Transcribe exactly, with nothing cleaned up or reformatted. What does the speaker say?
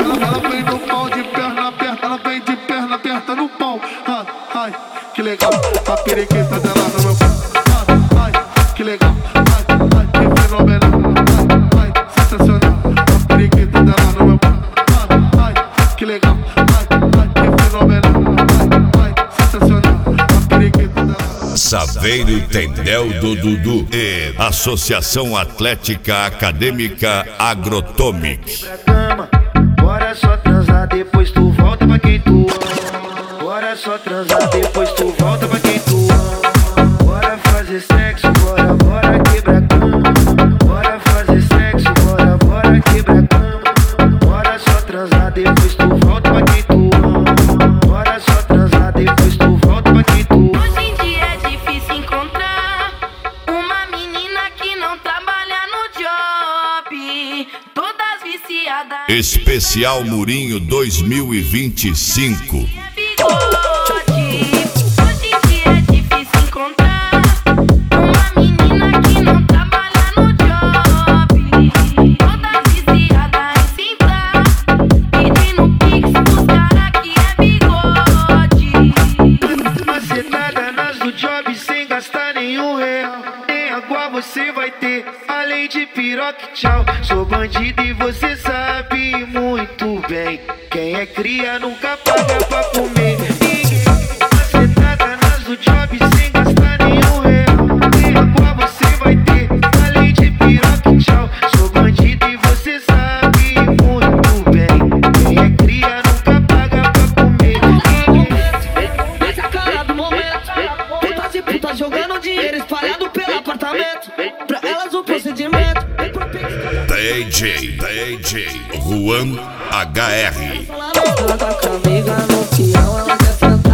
Ela vem no pau de perna aberta, ela vem de perna aberta no pau. Ai, ai, que legal, a periquita dela no meu pau. Ai, ai, que legal, ai, ai, que fenomenal. Ai, ai, sensacional, a periquita dela no meu pau. Ai, ai, que legal, ai, ai, que fenomenal. Ai, ai, sensacional, a periquita dela. Saveiro Tendel do Dudu e Associação Atlética Acadêmica Agrotomic. Bora só transar, depois tu volta pra quem tu ama. Bora só transar, depois tu volta pra quem tu ama. Bora fazer sexo, bora, bora quebrar a cama. Bora fazer sexo, bora, bora quebrar a cama. Bora só transar, depois tu volta pra quem tu ama. Bora só transar, depois tu volta pra quem tu ama. Hoje em dia é difícil encontrar uma menina que não trabalha no job, todas viciadas. Especial Murinho dois mil e vinte e cinco. Hoje em dia é difícil encontrar uma menina que não trabalha no job, todas viciadas em sentar, pedindo pix pros cara que é bigode. Macetada nas do job sem gastar nenhum real. Nem água você vai ter, além de piroca e tchau. Sou bandido e você sabe muito bem. Quem é cria nunca paga pra comer. Ninguém. Macetada nas do job sem gastar nenhum real. Nem água você vai ter, além de piroca e tchau. Sou bandido e você sabe muito bem. Quem é cria nunca paga pra comer. Ninguém. Mas a cara do momento, putas e putas jogando dinheiro espalhado pelo apartamento. Pra elas o procedimento. D J, D J Juan H R. Ela tá com a amiga no peão, ela quer sentar.